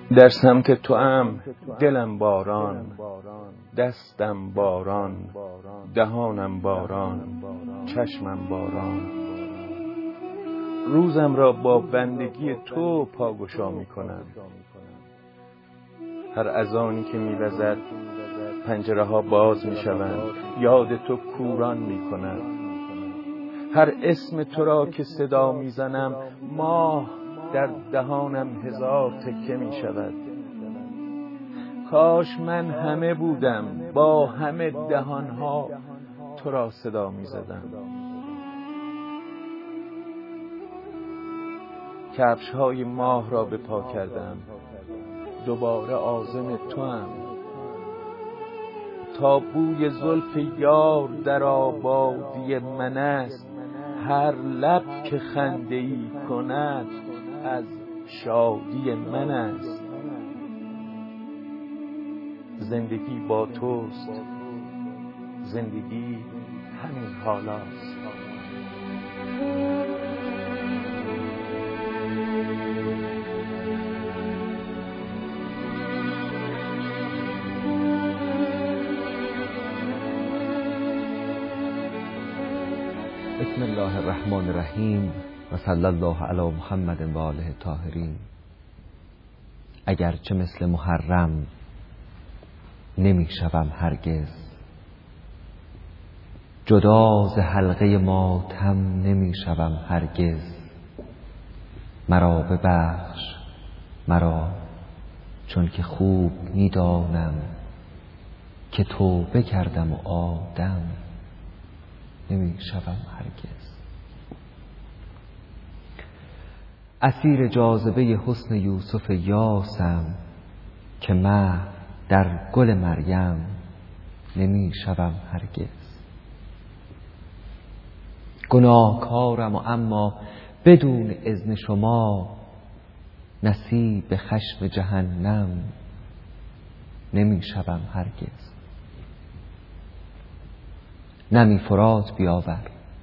در سمت توام دلم باران، دستم باران، دهانم باران، چشمم باران. روزم را با بندگی تو پاگشا می کنم. هر اذانی که می وزد پنجره ها باز می شوند، یاد تو کوران می کند. هر اسم تو را که صدا می زنم ماه در دهانم هزار تکه می شود. کاش من همه بودم با همه دهانها تو را صدا می زدم. کفش های ماه را به پا کردم، دوباره عازم توام. تا بوی زلف یار در آبادی من است، هر لب که خنده ای کند از شادی من است. زندگی با توست، زندگی همین حالاست. بسم الله الرحمن الرحیم و صلی الله علی محمد و آله الطاهرین. اگرچه مثل محرم نمی شوم هرگز، جدا ز حلقه ماتم نمی شوم هرگز. مرا ببخش مرا، چون که خوب می دانم که توبه کردم و آدم نمی شوم هرگز. اسیر جاذبه حسن یوسف یاسم، که من در گل مریم نمی شوم هرگز. گناهکارم و اما بدون اذن شما، نصیب خشم جهنم نمی شوم هرگز. نمی فرات بیاور،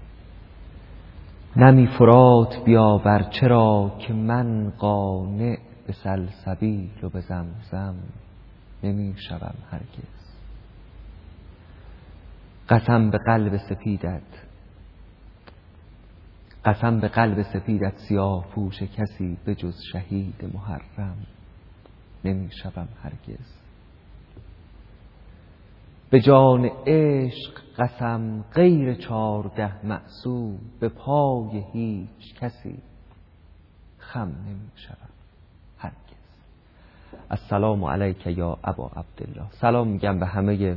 نمی فرات بیاور، چرا که من قانع به سلسبیل و به زمزم نمی شوم هرگز. قسم به قلب سپیدت، قسم به قلب سپیدت، سیاه پوش کسی به جز شهید محرم نمی شوم هرگز. به جان عشق قسم غیر 14 معصوم، به پای هیچ کسی خم نمی شوم هرگز. السلام علیک یا ابا عبدالله. سلام میگم به همه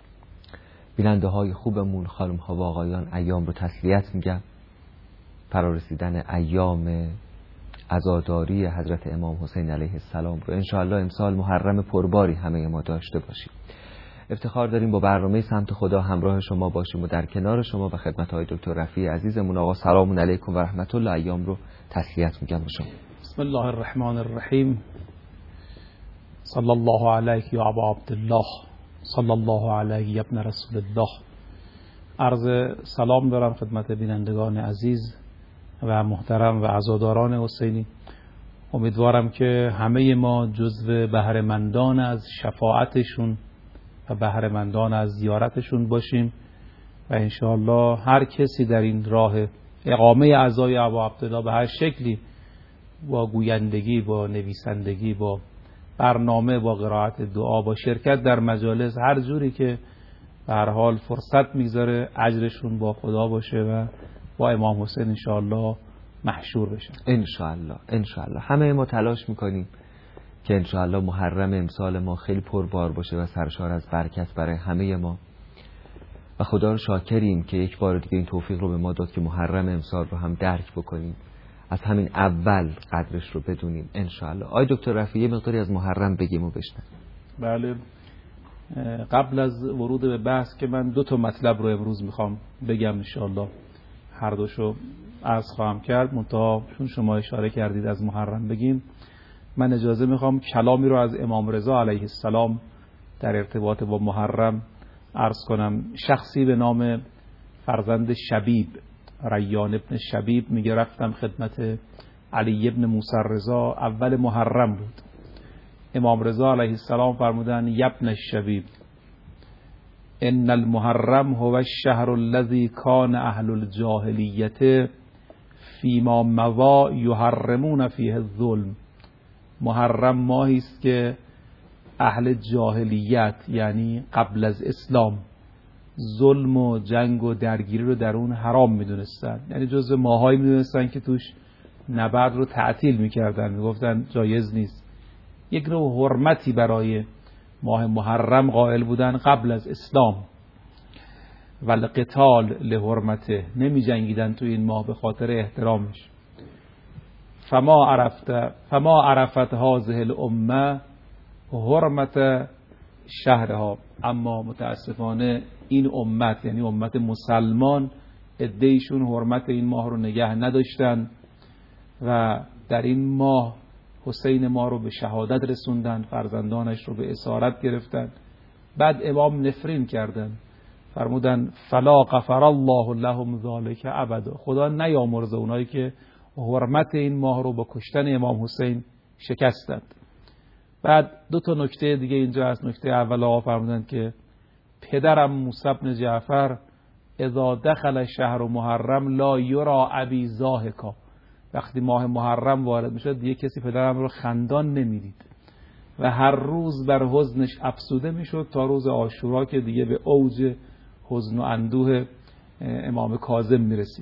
بیننده های خوبمون، خانم ها و آقایان. ایام رو تسلیت میگم، فرارسیدن ایام عزاداری حضرت امام حسین علیه السلام رو انشاءالله امسال محرم پرباری همه ما داشته باشیم. افتخار داریم با برنامه سمت خدا همراه شما باشیم و در کنار شما و خدمت های دکتر رفیع عزیزمون. آقا سلام علیکم و رحمت الله. ایام رو تسلیت میگم به شما. بسم الله الرحمن الرحیم. صلی الله علیک یا ابا عبدالله، صلی الله علیک یا ابن رسول الله. عرض سلام دارم خدمت بینندگان عزیز و محترم و عزاداران حسینی. امیدوارم که همه ما جزو بهره‌مندان از شفاعتشون و بهره‌مندان از زیارتشون باشیم و انشاءالله هر کسی در این راه اقامه عزای ابا عبدالله به هر شکلی، با گویندگی، با نویسندگی، با برنامه، با قرائت دعا، با شرکت در مجالس، هر جوری که به هر حال فرصت میگذاره، اجرشون با خدا باشه و با امام حسین انشاءالله محشور بشن. انشاءالله همه ما تلاش میکنیم که انشاءالله محرم امسال ما خیلی پربار باشه و سرشار از برکت برای همه ما و خدا رو شاکریم که یک بار دیگه این توفیق رو به ما داد که محرم امسال رو هم درک بکنیم، از همین اول قدرش رو بدونیم انشاءالله. آی دکتر رفیع مقداری از محرم بگیم و بشنویم. بله، قبل از ورود به بحث که من 2 مطلب رو امروز میخوام بگم انشاءالله، هر دوشو عرض خواهم کرد، منتها چون شما اشاره کردید از محرم بگیم، من اجازه میخوام کلامی رو از امام رضا علیه السلام در ارتباط با محرم عرض کنم. شخصی به نام فرزند شبیب، ریان ابن شبیب، میگه رفتم خدمت علی ابن موسی رضا، اول محرم بود امام رضا علیه السلام فرمودن یبن الشبیب ان المحرم هو الشهر الذي كان اهل الجاهلیت فيما مضى يحرمون فيه الظلم. محرم ماهی است که اهل جاهلیت یعنی قبل از اسلام ظلم و جنگ و درگیری رو در اون حرام میدونستن، یعنی جزء ماهایی میدونستن که توش نبرد رو تعطیل میکردن، میگفتن جایز نیست. یک نوع حرمتی برای ماه محرم قائل بودن قبل از اسلام، والقتال لحرمته، نمی جنگیدن تو این ماه به خاطر احترامش. فما عرفت هذه الامه حرمت شهرها، اما متاسفانه این امت یعنی امت مسلمان عده‌ایشون حرمت این ماه رو نگه نداشتن و در این ماه حسین ما رو به شهادت رسوندن، فرزندانش رو به اسارت گرفتن. بعد امام نفرین کردن، فرمودن فلا غفر الله لهم ذلك ابدا، خدا نیامرزه اونایی که حرمت این ماه رو با کشتن امام حسین شکستند. بعد دو تا نکته دیگه اینجا هست. نکته اول آقا فرمودن که پدرم موسی بن جعفر اذا دخل شهر محرم لا یرا ابی ضاحکا، وقتی ماه محرم وارد میشد دیگه کسی پدرم رو خندان نمیدید و هر روز بر حزنش افسوده میشد تا روز عاشورا که دیگه به اوج حزن و اندوه امام کاظم میرسید.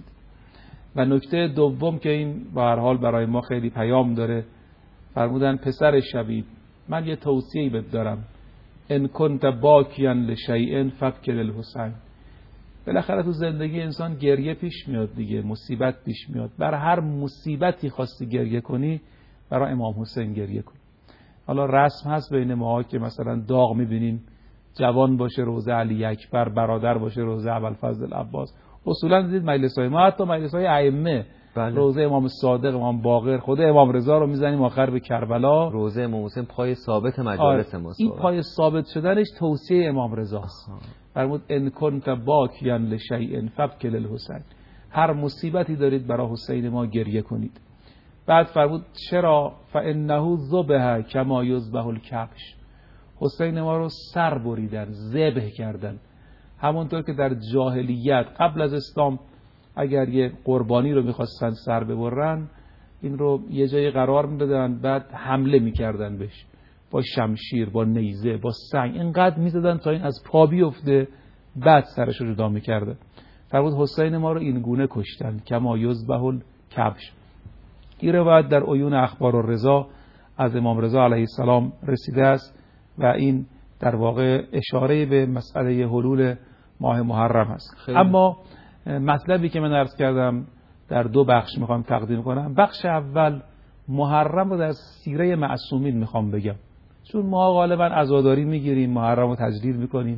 و نکته دوم که این به هر حال برای ما خیلی پیام داره، فرمودن پسر شبیب من یه توصیه‌ای بهت دارم، ان کنت باکیا لشیء فبکی للحسین. بالاخره تو زندگی انسان گریه پیش میاد دیگه، مصیبت پیش میاد، بر هر مصیبتی خواستی گریه کنی برای امام حسین گریه کن. حالا رسم هست بین ما که مثلا داغ میبینیم جوان باشه روزه علی اکبر، برادر باشه روزه ابوالفضل عباس. اصولا دیدید مجلس‌های ما، حتی مجلس‌های ائمه، روزه امام صادق، امام باقر، خود امام رضا رو میزنیم آخر به کربلا. روزه امام حسین پای ثابت مجالس ما. این پای ثابت شدنش توصیه امام رضاست. فرمود ان کنت باکیا لشیء فبکی للحسین، هر مصیبتی دارید برای حسین ما گریه کنید. بعد فرمود چرا؟ فانه ذبح کما یذبح الکبش، حسین ما رو سر بریدن، ذبح کردن، همونطور که در جاهلیت قبل از اسلام اگر یه قربانی رو میخواستن سر ببرن این رو یه جای قرار میدادن، بعد حمله میکردن بهش با شمشیر، با نیزه، با سنگ، اینقدر میزدن تا این از پا بیفته، بعد سرش رو جدا میکردن. فرمود حسین ما رو این گونه کشتن کما یذبح الکبش. این روایت در عیون اخبار الرضا از امام رضا علیه السلام رسیده است و این در واقع اشاره به مسئله حلول ماه محرم است. اما مطلبی که من عرض کردم در دو بخش میخوام تقدیم کنم. بخش اول محرم رو در سیره معصومین میخوام بگم، چون ما غالبا عزاداری میگیریم، محرم رو تجلیل میکنیم،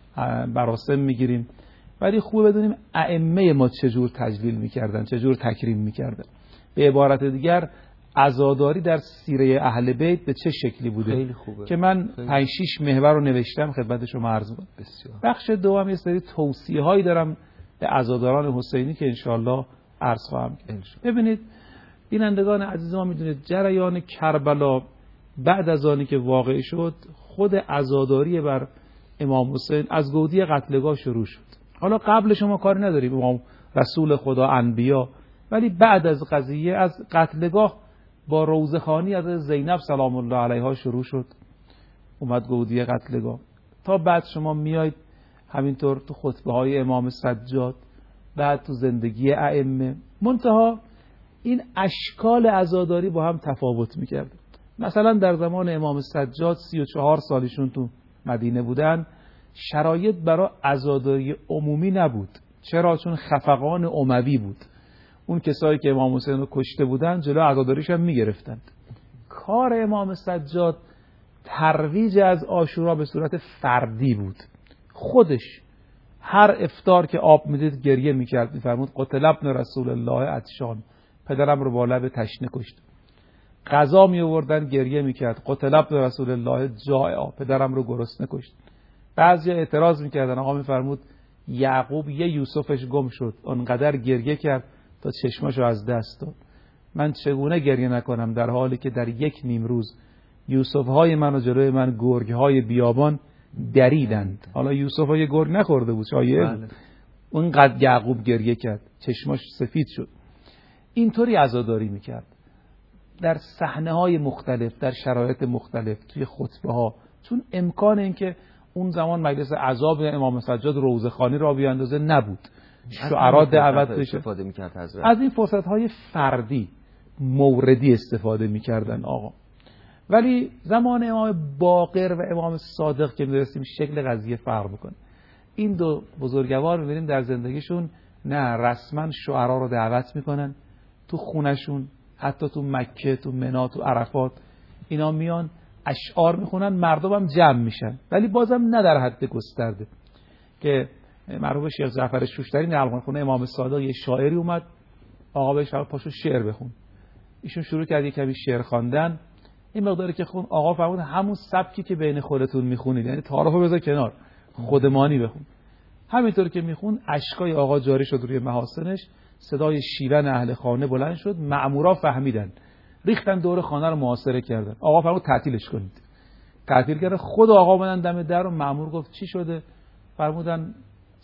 مراسم میگیریم، ولی خوب بدونیم ائمه ما چجور تجلیل میکردن، چجور تکریم میکردن. به عبارت دیگر عزاداری در سیره اهل بیت به چه شکلی بوده. خیلی خوبه. که من 5-6 محور رو نوشتم خدمت شما عرض کنم. بخش دوم یه سری توصیه هایی دارم به عزاداران حسینی که انشاءالله عرض خواهم کرد. ببینید بینندگان عزیز ما، میدونید جریان کربلا بعد از آنی که واقع شد خود عزاداری بر امام حسین از گودی قتلگاه شروع شد. حالا قبل شما کاری نداریم، امام رسول خدا، انبیا، ولی بعد از قضیه از قتلگاه با روضه‌خوانی از زینب سلام الله علیها شروع شد، اومد گودی قتلگاه، تا بعد شما میایید همینطور تو خطبه های امام سجاد، بعد تو زندگی ائمه، منتها این اشکال عزاداری با هم تفاوت میکرد. مثلا در زمان امام سجاد 34 سالشون تو مدینه بودن، شرایط برای عزاداری عمومی نبود. چرا؟ چون خفقان اموی بود. اون کسایی که امام حسین رو کشته بودن جلو عزاداریش هم میگرفتند. کار امام سجاد ترویج از عاشورا به صورت فردی بود. خودش هر افطار که آب میدید گریه میکرد، میفرمود قتل ابن رسول الله عطشان، پدرم رو با لب تشنه کشت. غذا می آوردن گریه میکرد، قتل ابن رسول الله جائع، پدرم رو گرسنه کشت. بعضی اعتراض میکردن، آقا میفرمود یعقوب یه یوسفش گم شد، اونقدر گریه کرد تا چشماشو از دست داد. من چگونه گریه نکنم در حالی که در یک نیم روز یوسف های من و جلوی من گرگ های بیابان دریدند. حالا یوسف های گرگ نخورده بود، شایعه بود. اونقدر یعقوب گریه کرد، چشماش سفید شد. اینطوری عزاداری میکرد در صحنه های مختلف، در شرایط مختلف، توی خطبه ها. چون امکان این که اون زمان مجلس عزا به امام سجاد روضه‌خوانی را بیاندازه نبود، شعرا دعوت بشه، استفاده میکرد حضرت. از این فرصت های فردی موردی استفاده میکردن آقا. ولی زمان امام باقر و امام صادق که میرسیم شکل قضیه فرق میکنه. این دو بزرگوار میبینیم در زندگیشون نه رسما شعرا رو دعوت میکنن تو خونشون، حتی تو مکه، تو منی، تو عرفات اینا میان اشعار میخونن، مردم هم جمع میشن، ولی بازم نه در حد گسترده. که مرحوم شیخ جعفر شوشتری نقل خونه امام صادق یه شاعری اومد، آقا بهش پاشو شعر بخون. ایشون شروع کرد کمی شعر خواندن، این مقداری که خون آقا فرمود همون سبکی که بین خودتون میخونید، یعنی تعارفو بذار کنار، خودمانی بخون. همینطور که میخون اشکای آقا جاری شد روی محاسنش، صدای شیون اهل خانه بلند شد، مأمورا فهمیدن، ریختن دور خانه رو محاصره کردن. آقا فرمود تعطیلش کنید. تعطیل کردن. خود آقا اومدن دم در و مأمور گفت چی شده؟ فرمودن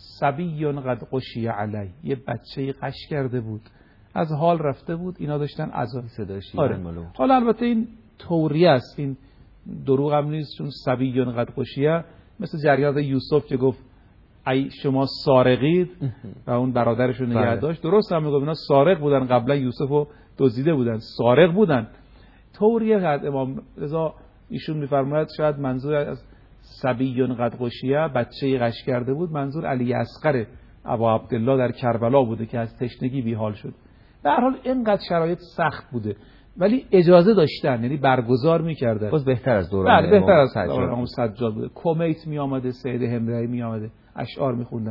صبی قد غشی علی، یه بچه‌ای غش کرده بود، از حال رفته بود، اینا داشتن عزا. صدای شیون ملو. حالا البته این توریه است، این دروغ هم نیست، چون صبی قد غشیه مثل جریان یوسف که گفت ای شما سارقید و اون برادرش رو نگه داشت. درست هم میگم اینا سارق بودن، قبلا یوسفو دزدیده بودن، سارق بودن. توریه کرد امام رضا، ایشون میفرماید شاید منظور از صبی قد غشیه بچه‌ای غش کرده بود، منظور علی اصغر ابا عبدالله در کربلا بوده که از تشنگی بیحال شد. به هر حال اینقدر شرایط سخت بوده ولی اجازه داشتن، یعنی برگزار می‌کردن. باز بهتر از دوران بهتر از امام سجاد بوده. کمیت می آمده، سید همدانی می آمده، اشعار می‌خوندن.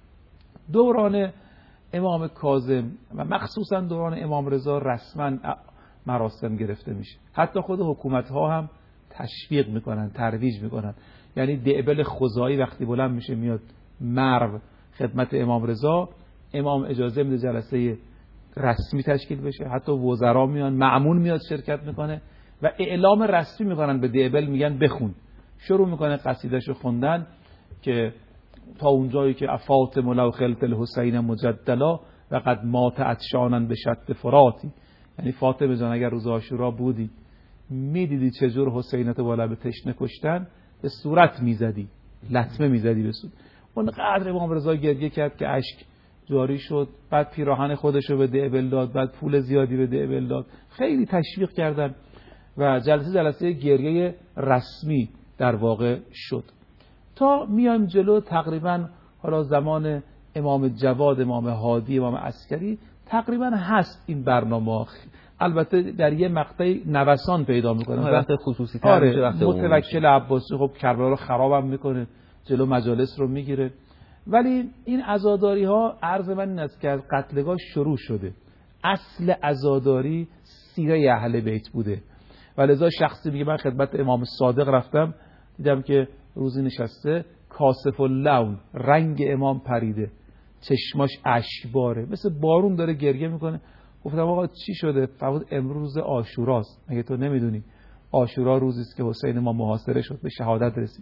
دوران امام کاظم و مخصوصا دوران امام رضا رسما مراسم گرفته میشه. حتی خود حکومت‌ها هم تشویق میکنن، ترویج میکنن. یعنی دعبل خزاعی وقتی بلند میشه میاد مرو خدمت امام رضا، امام اجازه میده جلسه رسمی تشکیل بشه، حتی وزرا میان، مأمون میاد شرکت میکنه و اعلام رسمی میکنن به دعبل، میگن بخون. شروع میکنه قصیدهشو خوندن که تا اونجایی که فاطمه لو خلت الحسین مجدلا و قد مات عطشانا به شط فراتی، یعنی فاطمه جان اگر روز عاشورا بودی میدیدی چجور حسینت بالا به تشنه کشتن، به صورت میزدی، لطمه میزدی به صورت. اونقدر امام رضا گریه کرد که اشک جاری شد. بعد پیراهن خودشو به دعبل داد، بعد پول زیادی به دعبل داد، خیلی تشویق کردن و جلسه گریه رسمی در واقع شد. تا میایم جلو تقریبا حالا زمان امام جواد، امام هادی، امام عسکری تقریبا هست این برنامه. البته در یه مقطعی نوسان پیدا میکنه، وقت خصوصی تر میشه، وقت متوکل عباسی خب کربلا رو خرابم میکنه، جلو مجالس رو میگیره. ولی این عزاداری ها عرض من این است که از قتلگاه شروع شده. اصل عزاداری سیره اهل بیت بوده و لذا شخصی میگه من خدمت امام صادق رفتم، دیدم که روزی نشسته کاسف اللون، رنگ امام پریده، چشماش اشکباره، مثل بارون داره گریه میکنه. گفتم آقا چی شده؟ فرمود امروز عاشوراست، مگه تو نمیدونی عاشورا روزی است که حسین ما محاصره شد، به شهادت رسید.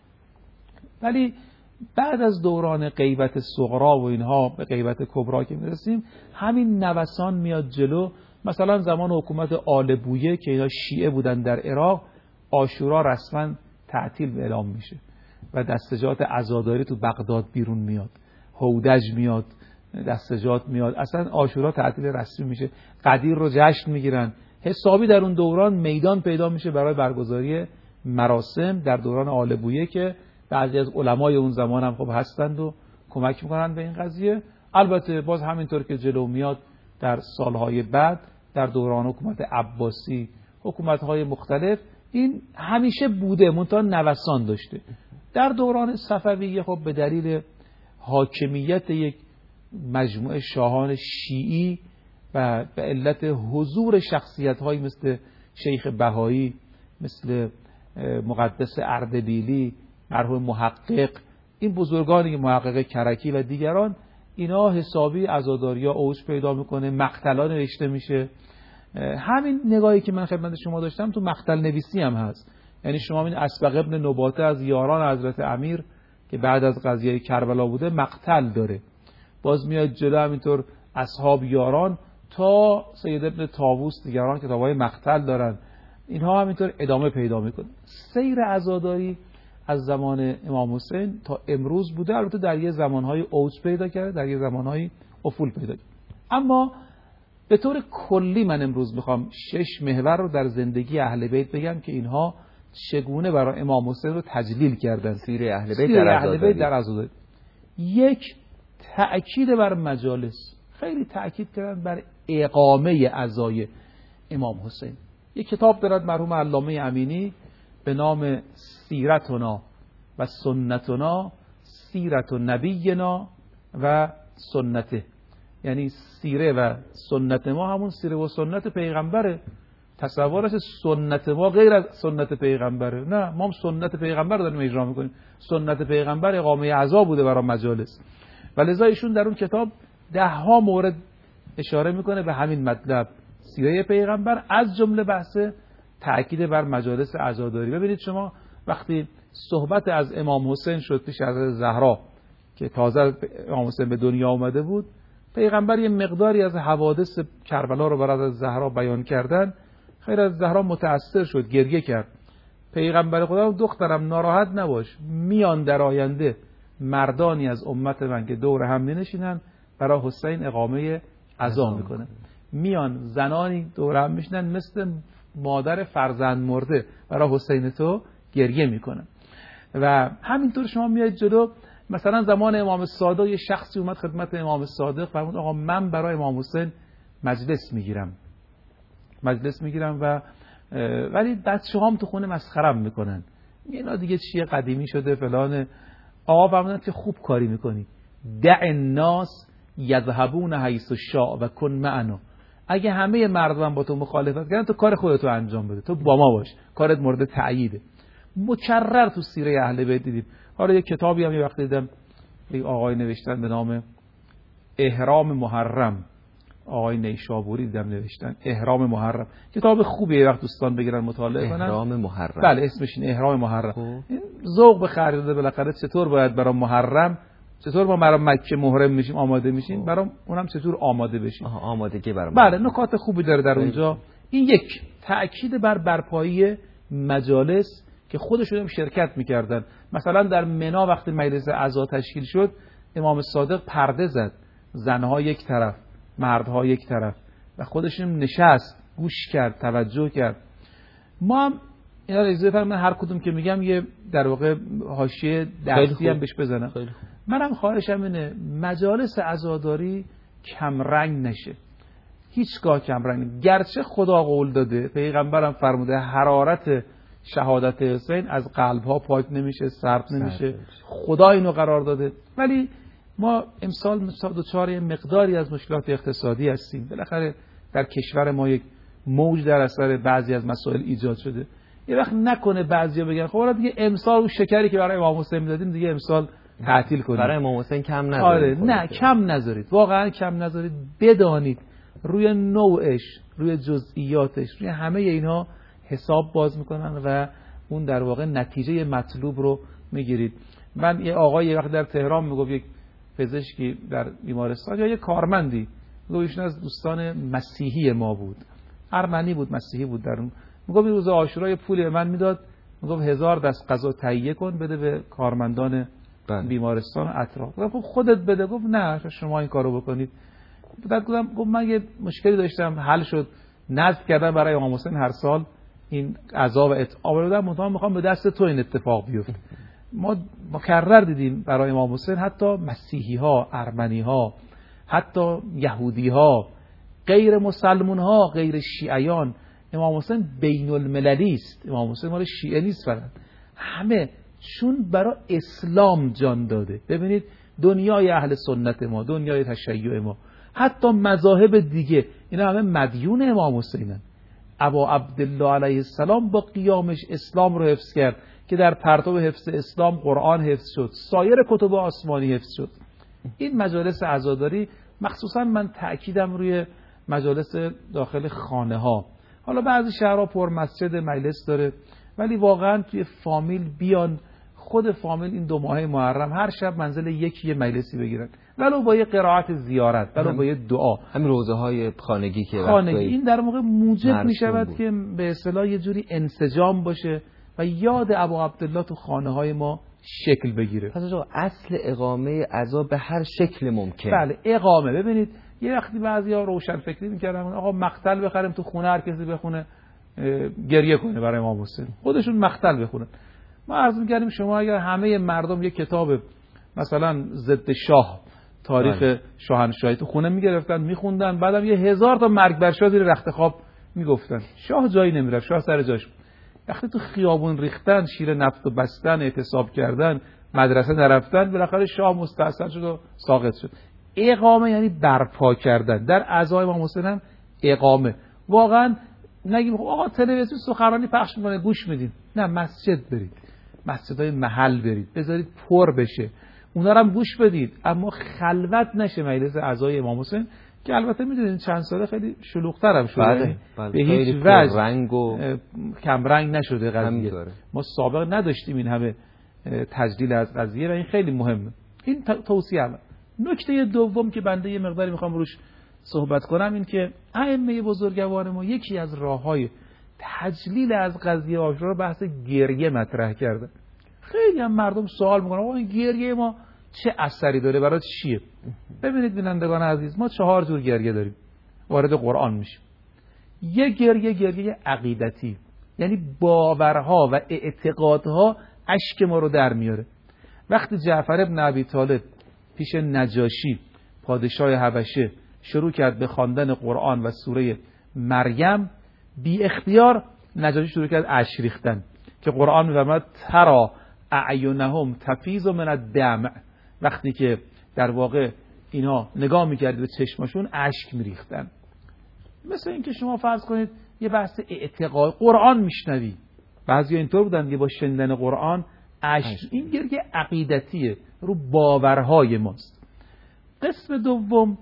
ولی بعد از دوران غیبت صغرا و اینها به غیبت کبرا که میرسیم، همین نوسان میاد جلو. مثلا زمان حکومت آل بویه که اینا شیعه بودن در عراق، عاشورا رسما تعطیل اعلام میشه و دستجات عزاداری تو بغداد بیرون میاد، هودج میاد، دستجات میاد، اصلا عاشورا تعطیل رسمی میشه. قدیر رو جشن میگیرن. حسابی در اون دوران میدان پیدا میشه برای برگزاری مراسم در دوران آل بویه که بعضی از علمای اون زمان هم خب هستند و کمک میکنن به این قضیه. البته باز همینطور که جلو میاد در سالهای بعد در دوران حکومت عباسی، حکومت‌های مختلف، این همیشه بوده، منتها نوسان داشته. در دوران صفویه خب به دلیل حاکمیت یک مجموعه شاهان شیعی و به علت حضور شخصیت‌هایی مثل شیخ بهایی، مثل مقدس اردبیلی، مرحوم محقق، این بزرگانی که محقق کرکی و دیگران، اینا حسابی عزاداری‌ها اوج پیدا میکنه، مقتلا نوشته میشه همین نگاهی که من خدمت شما داشتم تو مقتل نویسی هم هست. یعنی شما این اسبق ابن نباته از یاران حضرت امیر که بعد از قضیه کربلا بوده مقتل داره، باز میاد جلو همینطور اصحاب یاران تا سید ابن طاووس دیگران کتابای مقتل دارن، اینها همینطور ادامه پیدا میکنه. سیر عزاداری از زمان امام حسین تا امروز بوده، البته در یه زمانهای اوج پیدا کرده، در یه زمانهای افول پیدا کرده. اما به طور کلی من امروز میخوام 6 محور رو در زندگی اهل بیت بگم که اینها چگونه برای امام حسین رو تجلیل کردن. سیر اهل بیت در عزاداری. 1. تأکید بر مجالس، خیلی تأکید کردن بر اقامه عزای امام حسین. یک کتاب دارد مرحوم علامه امینی به نام سیرتنا و سنتنا، سیرت نبینا و سنته، یعنی سیره و سنت ما همون سیره و سنت پیغمبره. تصورش سنت ما غیر از سنت پیغمبره، نه، ما هم سنت پیغمبر داریم اجرا میکنیم. سنت پیغمبر اقامه عزا بوده برای مجالس، و لذا ایشون در اون کتاب 10 مورد اشاره میکنه به همین مطلب، سیره پیغمبر، از جمله بحث تأکید بر مجالس عزاداری. ببینید شما وقتی صحبت از امام حسین شد پیش از زهرا که تازه امام حسین به دنیا آمده بود، پیغمبر یه مقداری از حوادث کربلا رو برای زهرا بیان کردن، خیر از زهرا متأثر شد، گریه کرد. پیغمبر خدا: دخترم ناراحت نباش، میان در آینده مردانی از امت من که دور هم نشینن برای حسین اقامه عزا میکنن، میان زنانی دور هم میشنن مثل مادر فرزند مرده برای حسین تو گریه میکنن. و همینطور شما میاد جلو، مثلا زمان امام صادق یه شخصی اومد خدمت امام صادق فرمود آقا من برای امام حسین مجلس میگیرم و ولی بچه‌هام تو خونه مسخرم میکنن، اینا دیگه چیه قدیمی شده فلان. آقا فرمودن که خوب کاری میکنی، دع الناس یذهبون حیث شاء و کن معنا. اگه همه مردم با تو مخالفت کردن تو کار خودتو انجام بده، تو با ما باش، کارت مورد تأییده. مکرر تو سیره اهل بیت دیدیم. حالا یه کتابی هم یه وقت دیدم یک آقای نوشتن به نام احرام محرم، آقای نیشابوری دیدم نوشتن احرام محرم، کتاب خوبیه، یه وقت دوستان بگیرن مطالعه کنن. احرام محرم، بله اسمش اینه، احرام محرم. این ذوق به خرج داده بالاخره چطور باید برای محرم، چطور ما برای مکه محرم میشیم آماده میشیم، برای اونم چطور آماده بشیم. آمادگی برای بله نکات خوبی داره در اونجا. این یک تأکید بر برپایی مجالس که خودشون هم شرکت میکردن. مثلا در منا وقتی مجلس عزا تشکیل شد، امام صادق پرده زد، زنها یک طرف مردها یک طرف، و خودشون نشست گوش کرد توجه کرد. ما هم اینا رو اجازه فرمایید هر کدوم که میگم یه در واقع حاشیه درسی هم بهش بزنم. منم خواهشم اینه مجالس عزاداری کم رنگ نشه، هیچگاه کم رنگ. گرچه خدا قول داده، پیغمبرم فرموده حرارت شهادت حسین از قلب‌ها پاک نمیشه، سرد نمیشه، خدا اینو قرار داده، ولی ما امسال دوچار مقداری از مشکلات اقتصادی هستیم. بالاخره در کشور ما یک موج در اثر بعضی از مسائل ایجاد شده. یه وقت نکنه بعضیا بگن خب حالا دیگه امسال اون شکری که برای امام حسین میدادیم دیگه امسال تعطیل کنیم، برای امام حسین کم نذارید. آره نه کم نذارید، واقعا کم نذارید. بدانید روی نوعش، روی جزئیاتش، روی همه اینها حساب باز میکنن و اون در واقع نتیجه مطلوب رو میگیرید. من یه آقای یه وقت در تهران میگفت، یک پزشکی در بیمارستان یا یک کارمندی میگفت ایشون از دوستان مسیحی ما بود، ارمنی بود مسیحی بود، در اون میگفت روز عاشورا پول من میداد، میگفت 1000 دست غذا تهیه کن بده به کارمندان بیمارستان اطراف. گفت خودت بده. گفت نه شما این کارو بکنید. بعد گفتم من یه مشکلی داشتم حل شد، نذر کردم برای امام حسین هر سال این غذا و اطعام رو دادم، میخوام به دست تو این اتفاق بیفته. ما مکرر دیدیم برای امام حسین حتی مسیحی ها، ارمنی ها، حتی یهودی ها، غیر مسلمون ها، غیر شیعیان، امام حسین بین المللی است. امام حسین مال شیعه نیست فقط، همه چون برای اسلام جان داده. ببینید دنیای اهل سنت ما، دنیای تشیع ما، حتی مذاهب دیگه، اینا همه مدیون امام حسینن. ابا عبدالله علیه السلام با قیامش اسلام رو حفظ کرد که در پرتو حفظ اسلام قرآن حفظ شد، سایر کتب آسمانی حفظ شد. این مجالس عزاداری مخصوصا من تأکیدم روی مجالس داخل خانه ها. حالا بعضی شهرها پر مسجد مجلس داره، ولی واقعا توی فامیل بیان، خود فامیل این 2 ماه محرم هر شب منزل یکی یه مجلسی بگیرن، ولو با یه قرائت زیارت، ولو با یه دعا. همین روزه های خانگی که این در واقع موجب می شود که به اصطلاح یه جوری انسجام باشه و یاد ابا عبدالله تو خانه های ما شکل بگیره. پس اصل اقامه عزا به هر شکل ممکن. بله اقامه. ببینید یه وقتی بعضیا روشن فکری می‌کردن آقا مقتل بخریم تو خونه، هر کسی بخونه گریه کنه برای امام حسین، خودشون مقتل بخونن. ما عرض می‌کردیم شما اگر همه مردم یه کتاب مثلا ضد شاه، تاریخ شاهنشاهی تو خونه می‌گرفتن می‌خوندن، بعدم یه 1000 تا مرگ بر شاه زیر رخت خواب میگفتن، شاه جایی نمیرفت، شاه سر جاش. وقتی تو خیابون ریختن، شیر نفت و بستن، اعتصاب کردن، مدرسه نرفتن، بالاخره شاه مستأصل شد و ساقط شد. اقامه یعنی برپا کردن. در عزای امام حسین هم اقامه. واقعا نگیم آقا تلویزیون سخنرانی پخش میکنه گوش میدین، نه، مسجد برید، مسجدهای محل برید، بذارید پر بشه، اونا رو هم گوش بدید، اما خلوت نشه مجلس عزای امام حسین که البته میدونید چند ساله خیلی شلوغ‌تر هم شده. به هیچ وجه رنگ و کم رنگ نشده قضیه. ما سابق نداشتیم این همه تجلیل از قضیه و این خیلی مهمه. این توصیه اول. نکته دوم که بنده یه مقداری میخوام روش صحبت کنم این که ائمه بزرگوار ما یکی از راههای تجلیل از قضیه عاشورا بحث گریه مطرح کرده. خیلی هم مردم سوال میکنن آقا این گریه ما چه اثری داره، برای چیه؟ ببینید بینندگان عزیز، ما 4 جور گریه داریم وارد قرآن میشیم. یه گریه عقیدتی، یعنی باورها و اعتقادها اشک ما رو در میاره. وقتی جعفر ابن ابی طالب پیش نجاشی پادشاه حبشه شروع کرد به خواندن قرآن و سوره مریم، بی اختیار نجاشی شروع کرد اشک ریختن که قرآن می‌فرماید ترى اعینهم تفیض من الدمع. وقتی که در واقع اینا نگاه می‌کردید به چشمشون اشک می‌ریختن. مثل اینکه شما فرض کنید یه بحث اعتقاد قرآن میشنوی، بعضیا اینطور بودن که با شنیدن قرآن اشک، این گریه عقیدتیه، رو باورهای ماست. قسم دوم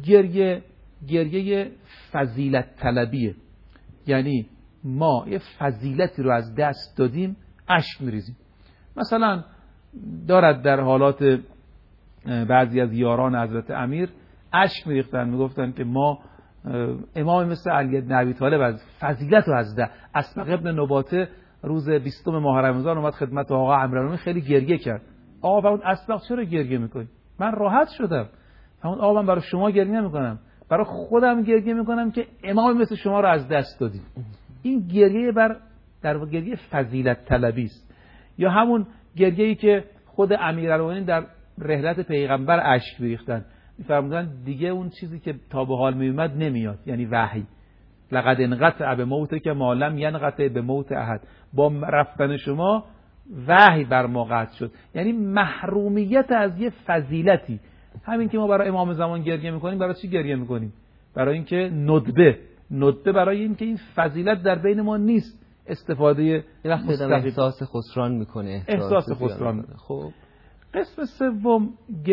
گریه فضیلت طلبیه، یعنی ما یه فضیلتی رو از دست دادیم اشک میریزیم. مثلا دارد در حالات بعضی از یاران حضرت امیر اشک میریختن، میگفتن که ما امام مثل علی بن ابی طالب از فضیلت رو از اسبق ابن نباته روز 20 ماه رمضان اومد خدمت آقا عمرو، خیلی گریه کرد. آقا فرمود اسبق چرا گریه میکنی؟ من راحت شدم. همون آقا من برای شما گریه نمیکنم، برای خودم گریه میکنم که امام مثل شما رو از دست دادیم. این گریه در واقع گریه فضیلت طلبی است. یا همون گریه‌ای که خود امیرالمومنین در رحلت پیغمبر اشک می‌ریختن، می‌فرمودن دیگه اون چیزی که تا به حال میومد نمیاد، یعنی وحی. لقد انقطع بموت که ما لم ینقطع بموت احد. با رفتن شما وحی بر ما قطع شد، یعنی محرومیت از یه فضیلتی. همین که ما برای امام زمان گریه میکنیم، برای چی گریه میکنیم؟ برای اینکه ندبه برای اینکه این فضیلت در بین ما نیست. استفاده یه وقت احساس خسران میکنه، احساس خسران. خب قسم سوم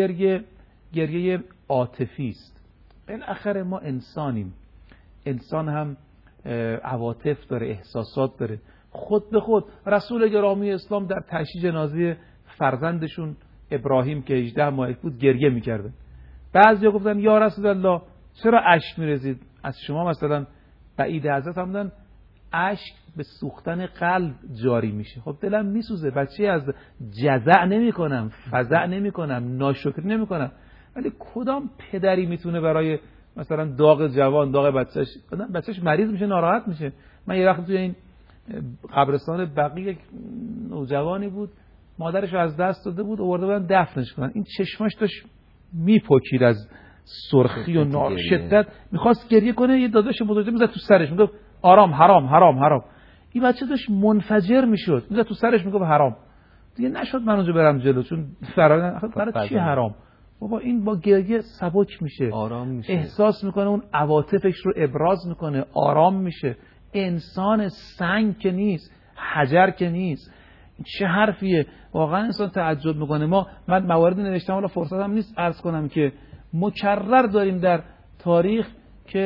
گریه عاطفی است. بالاخره ما انسانیم، انسان هم عواطف داره، احساسات داره. خود به خود رسول گرامی اسلام در تشییع جنازه فرزندشون ابراهیم که 18 ماه بود گریه میکرده. بعضیا گفتن یا رسول الله چرا اشک میریزید؟ از شما مثلا بعید حضرت همدن اشک به سوختن قلب جاری میشه. خب دلم میسوزه، بچه از جزع نمی کنم، فزع نمی کنم، ناشکری نمی کنم، ولی کدام پدری میتونه برای مثلا داغ جوان، داغ بچهش مریض میشه، ناراحت میشه. من یه وقت توی این قبرستان بقیه یک نوجوانی بود، مادرش رو از دست داده بود، آورده بودن دفنش کنن. این چشماش داشت میپکید از سرخی و شدت، میخواست گریه کنه، یه داداش بزرگه میزد تو سرش میگفت آرام، حرام حرام حرام. این بچه داشت منفجر میشد، میزد تو سرش میگفت حرام. دیگه نشد من اونجا برم جلو، چون برای چی حرام؟ بابا این با گریه سبک میشه، آرام میشه، احساس میکنه، اون عواطفش رو ابراز میکنه، آرام میشه. انسان سنگ که نیست، حجر که نیست. چه حرفیه؟ واقعا انسان تعجب میکنه. من مواردی نوشتم، حالا فرصتم نیست عرض کنم، که مکرر داریم در تاریخ که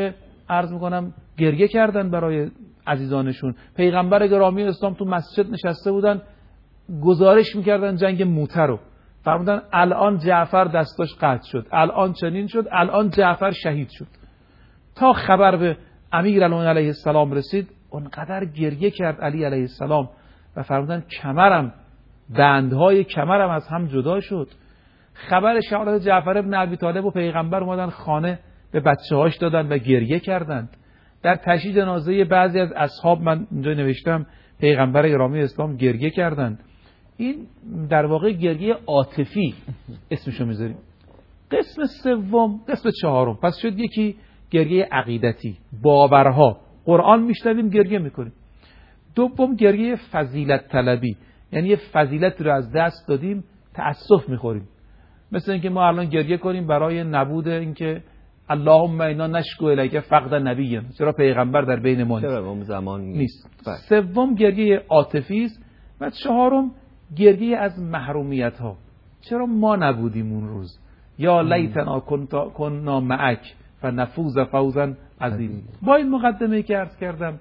عرض میکنم گریه کردن برای عزیزانشون. پیغمبر گرامی اسلام تو مسجد نشسته بودن گزارش میکردن جنگ موته رو، فرمودن الان جعفر دستاش قطع شد، الان چنین شد، الان جعفر شهید شد. تا خبر به امیرالمومنین علیه السلام رسید اونقدر گریه کرد علی علیه السلام و فرمودن کمرم، بندهای کمرم از هم جدا شد. خبر شهادت جعفر ابن ابی طالب و پیغمبر اومدن خانه به بچه‌هاش دادن و گریه کردند. در تشییع جنازه بعضی از اصحاب من اینجا نوشتم پیغمبر گرامی اسلام گریه کردند. این در واقع گریه عاطفی اسمشو میذاریم. قسم سوم، قسم چهارم پس شد یکی گریه عقیدتی، باورها، قرآن میشنویم گریه میکنیم. دوم گریه فضیلت طلبی، یعنی یه فضیلت رو از دست دادیم تأسف میخوریم. مثل اینکه ما الان گریه کنیم برای نبود اینکه اللهم انا نشکو الیک فقد نبی، چرا پیغمبر در بین ما نیست. سوم گریه عاطفی است و چهارم گریه از محرومیت ها، چرا ما نبودیم اون روز، یا لیتنا کنا معک فنفوز فوزا عظیم. با این مقدمه که عرض کردم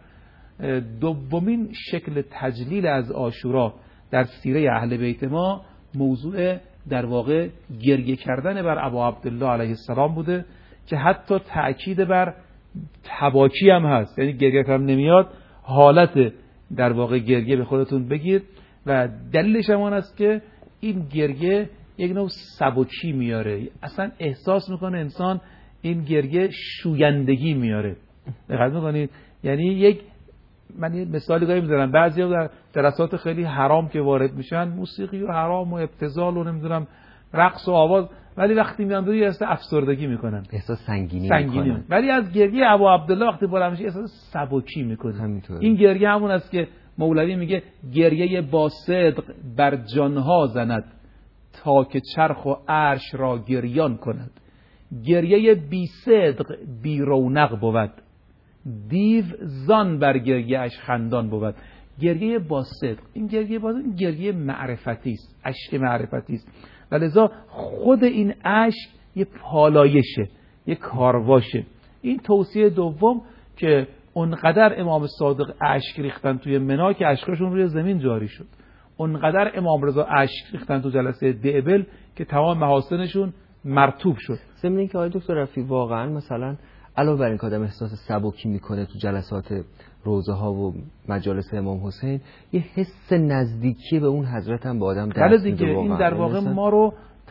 دومین شکل تجلیل از عاشورا در سیره اهل بیت ما موضوع در واقع گریه کردن بر ابا عبدالله علیه السلام بوده که حتی تأکید بر تباکی هم هست، یعنی گریه کردن نمیاد حالت در واقع گریه به خودتون بگیر و دلیلش هم است که این گریه یک نوع سبکی میاره، اصلا احساس میکنه انسان این گریه شویندگی میاره. دقت میکنید؟ یعنی من یه مثالی گاهی میذارم، بعضیا در جلسات خیلی حرام که وارد میشن موسیقی و حرام و ابتذال و نمیدونم رقص و آواز، ولی وقتی میان دوی احساس افسردگی میکنن، احساس سنگینی میکنن. ولی از گریه ابو عبدالله وقتی بالا میشه احساس سبکی میکنه. این گریه همون است که مولوی میگه گریه با صدق بر جانها زند تا که چرخ و عرش را گریان کند. گریه بی صدق بی رونق بود، دیو زان بر گریه اش خندان بود. گریه با صدق، این گریه با این گریه معرفتی است، اشک معرفتی است و لذا خود این اشک یه پالایشه، یه کارواشه. این توصیه دوم که اونقدر امام صادق اشک ریختن توی منا که اشکشون روی زمین جاری شد، اونقدر امام رضا اشک ریختن تو جلسه دئبل که تمام محاسنشون مرطوب شد. ضمن اینکه آقای دکتر رفیع واقعا مثلا علاوه بر این که آدم احساس سبکی میکنه تو جلسات روزه ها و مجالس امام حسین، یه حس نزدیکی به اون حضرت هم به آدم دست میده. این در واقع ما رو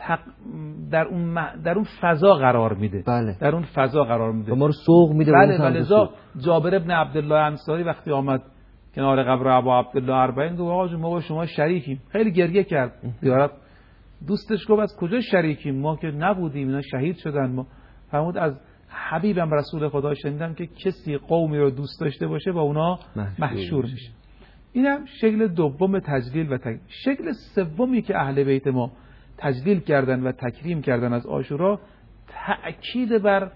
در اون فضا قرار میده. بله. در اون فضا قرار میده. ما رو سوق میده. بله. ولذا جابر ابن عبدالله انصاری وقتی آمد کنار قبر ابا عبدالله اربعین گفت آقا ما با شما شریکیم. خیلی گریه کرد. زیارت دوستش گفت از کجا شریکیم؟ ما که نبودیم، اینا شهید شدن. ما فرمود از حبیبم رسول خدا شنیدم که کسی قومی رو دوست داشته باشه با اونا محشور میشه. اینم شکل دوم تجلیل و شکل سومی که اهل بیت ما تجلیل کردن و تکریم کردن از عاشورا، تأکید بر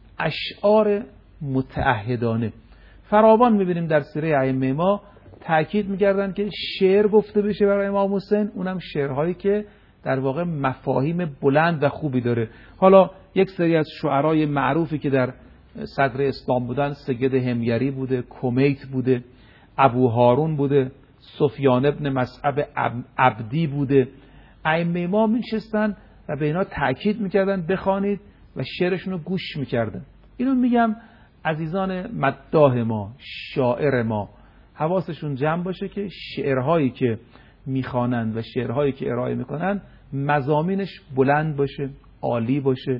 اشعار متعهدانه. فراوان میبینیم در سیره ائمه ما تأکید میکردن که شعر گفته بشه برای امام حسین، اونم شعرهایی که در واقع مفاهیم بلند و خوبی داره. حالا یک سری از شعرای معروفی که در صدر اسلام بودن، سید حمیری بوده، کمیت بوده، ابو هارون بوده، سفیان ابن مصعب عبدی بوده. ائمه ما میشستن و به اینا تأکید میکردن بخوانید و شعرشون رو گوش میکردن. اینو میگم عزیزان مداح ما، شاعر ما حواسشون جمع باشه که شعرهایی که میخوانند و شعرهایی که ارائه میکنن مضامینش بلند باشه، عالی باشه،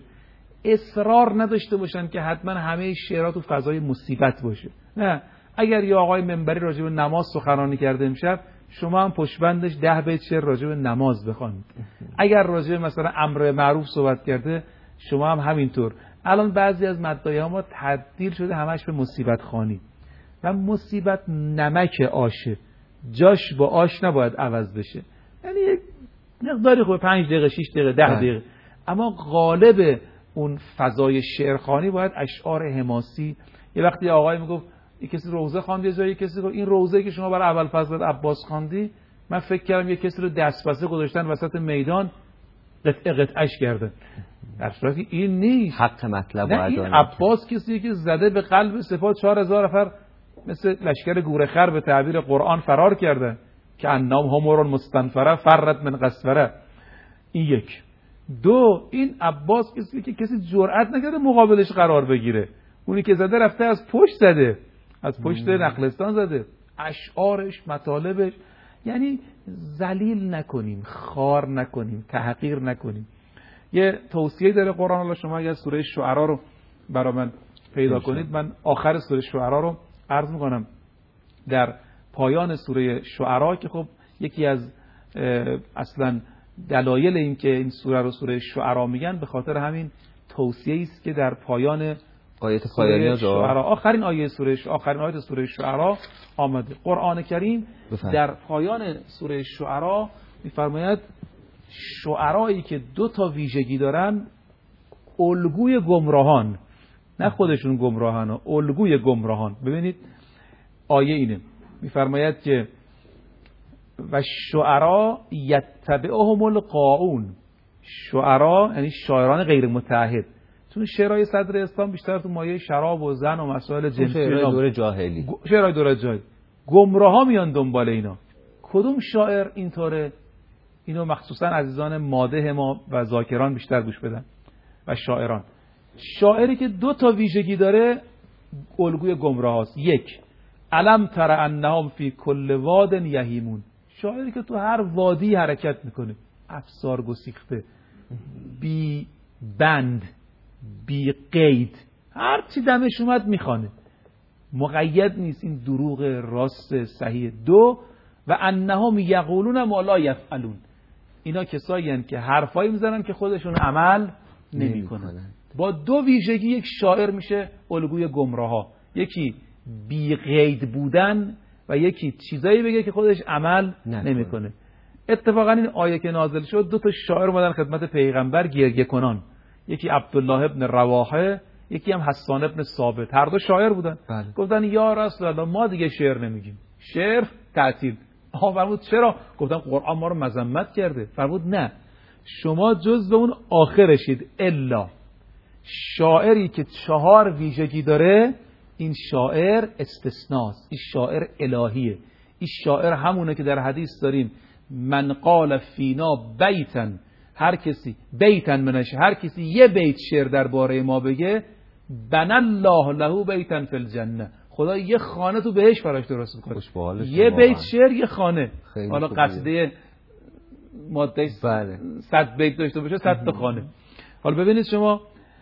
اصرار نداشته باشن که حتما همه شعرها تو فضای مصیبت باشه. نه، اگر یه آقای منبری راجع به نماز سخنرانی کرده امشب، شما هم پشتبندش 10 بیت شعر راجع به نماز بخوانید. اگر راجع به مثلا امر معروف صحبت کرده، شما هم همینطور. الان بعضی از مداحا ما تبدیل شده همش به مصیبت خوانی و مصیبت نمک آشه، جاش با آش نباید عوض بشه. یعنی یک مقداری خوب 5 دقیقه 6 دقیقه 10 دقیقه، اما غالب اون فضای شعرخوانی باید اشعار حماسی. یه وقتی آقای میگفت یک کسی روزه خواند، یه جایی کسی گفت این روزه که شما برای ابوالفضل عباس خواندی، من فکر کردم یه کسی رو دستبسته گذاشتن وسط میدان قطعش کرده. در صورتی این نیست. حق مطلب نه، این عباس کسی که زده به قلب سپاه 4000 نفر مثل لشکر گورخر به تعبیر قرآن فرار کرده که انام همورون مستنفره فرد من قصفره. این یک. دو، این عباس کسی که کسی جرئت نکرده مقابلش قرار بگیره. اونی که زده رفته از پشت زده، از پشت نخلستان زده. اشعارش، مطالبش، یعنی ذلیل نکنیم، خار نکنیم، تحقیر نکنیم. یه توصیه داره قرآن. الله شما اگر سوره شعرا رو برای من پیدا کنید، من آخر سوره شعرا رو عرض میکنم. در پایان سوره شعرا که خب یکی از اصلا دلایل این که این سوره رو سوره شعرا میگن به خاطر همین توصیه است که در پایان آیت پایانی شعرا، آخرین آیه سوره شعرا آمده. قرآن کریم در پایان سوره شعرا میفرماید شعرایی که دو تا ویژگی دارن، الگوی گمراهان، نه خودشون گمراهان، الگوی گمراهان. ببینید آیه اینه، میفرماید که و شعرا یتبعهم الغاوون. شعرا یعنی شاعران غیر متعهد. تو شعرهای صدر اسلام بیشتر تو مایه شراب و زن و مسائل جنسی، شعرهای دوره جاهلی، شعرهای دوره جاهلی، گمراها میان دنبال اینا. کدوم شاعر اینطوره؟ اینو مخصوصا عزیزان ماده ما و ذاکران بیشتر گوش بدن و شاعران. شاعری که دو تا ویژگی داره الگوی گمراه هست. یک، علم تر انهم فی کل واد یهیمون. شاعری که تو هر وادی حرکت میکنه، افسار گسیخته، بی بند، بی قید، هر چی دمش اومد میخوانه، مقید نیست. این دروغ راست صحیح. دو، و انهم یقولون ما لا یفعلون. اینا کسایی هستند که حرفایی میزنن که خودشون عمل نمیکنن. با دو ویژگی یک شاعر میشه الگوی گمراها. یکی بی قید بودن و یکی چیزایی بگه که خودش عمل نمیکنه. اتفاقا این آیه که نازل شد دو تا شاعر اومدن خدمت پیغمبر گریه کنان. یکی عبدالله ابن رواحه، یکی هم حسان ابن ثابت. هر دو شاعر بودن. گفتن یا رسول الله ما دیگه شعر نمیگیم، شعر تعطیل. فرمود چرا؟ گفتن قرآن ما رو مذمت کرده. فرمود نه، شما جزو اون آخرشید. الا شاعری که 4 ویژگی داره، این شاعر استثناست، این شاعر الهیه. این شاعر همونه که در حدیث داریم من قال فینا بیتن، هر کسی بیتن منش، هر کسی یه بیت شعر درباره ما بگه، بن الله له بیتن فی الجنه، خدا یه خانه تو بهش براش درست میکنه. یه بیت شعر یه خانه. حالا قصیده ماده 100 بیت داشته باشه 100 تا خانه. حالا ببینید شما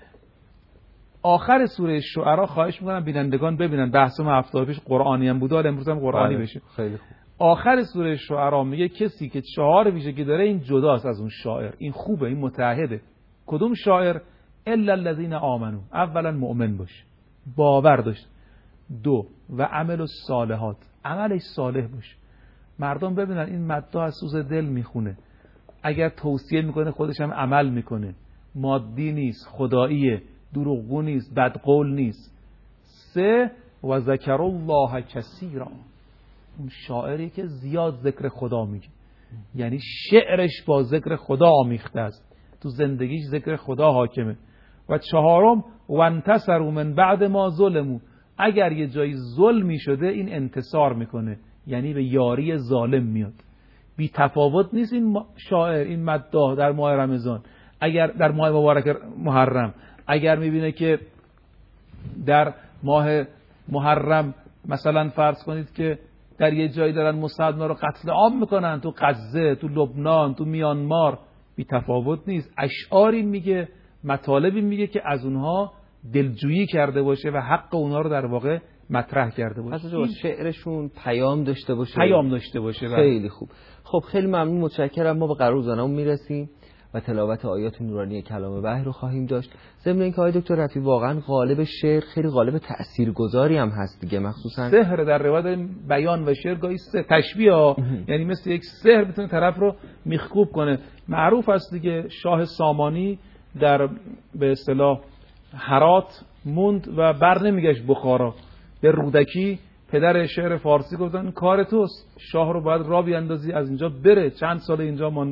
آخر سوره شعرا، خواهش میکنم بینندگان ببینن، بحثم هفته پیش قرآنی هم بود، امروز هم قرآنی بشه. خیلی خوب. آخر سوره شعرا میگه کسی که 4 ویژگی داره این جداست از اون شاعر، این خوبه، این متعهده. کدوم شاعر؟ الا الذين آمنوا. اولا مؤمن باش، باور داشت. 2 و عمل الصالحات، عملش صالح باشه. مردم ببینن این مدح از سوز دل میخونه، اگر توصیه میکنه خودش هم عمل میکنه، مادی نیست، خداییه، دروغگو نیست، بدقول نیست. 3 و ذکر الله کثیرا. اون شاعری که زیاد ذکر خدا میگه، یعنی شعرش با ذکر خدا آمیخته است، تو زندگیش ذکر خدا حاکمه. و 4 و انتصروا من بعد ما ظلموا. اگر یه جایی ظلمی شده این انتصار میکنه، یعنی به یاری ظالم میاد. بی تفاوت نیست این شاعر، این مداح در ماه رمضان، اگر در ماه مبارک محرم، اگر میبینه که در ماه محرم مثلا فرض کنید که در یه جایی دارن مسلمان رو قتل عام میکنن، تو غزه، تو لبنان، تو میانمار، بی تفاوت نیست. اشعاری میگه، مطالبی میگه که از اونها دلجویی کرده باشه و حق اونها رو در واقع مطرح کرده باشه. اصلا شعرشون پیام داشته باشه. خیلی خوب. خب خیلی ممنون، متشکرم. ما به قرار روزانه‌مون میرسیم و تلاوت آیات نورانی کلام وحی رو خواهیم داشت. ضمن اینکه آقای دکتر رفیعی واقعا قالب شعر خیلی قالب تاثیرگذاری هم هست دیگه، مخصوصا سحر در روایت بیان و شعر گاهی تشبیه یعنی مثل یک سحر میتونه طرف رو میخکوب کنه. معروف است دیگه، شاه سامانی در به اصطلاح هرات موند و بر نمیگشت بخارا. به رودکی پدر شعر فارسی گفتن کار توست، شاه رو باید راه بیاندازی از اینجا بره، چند سال اینجا مانده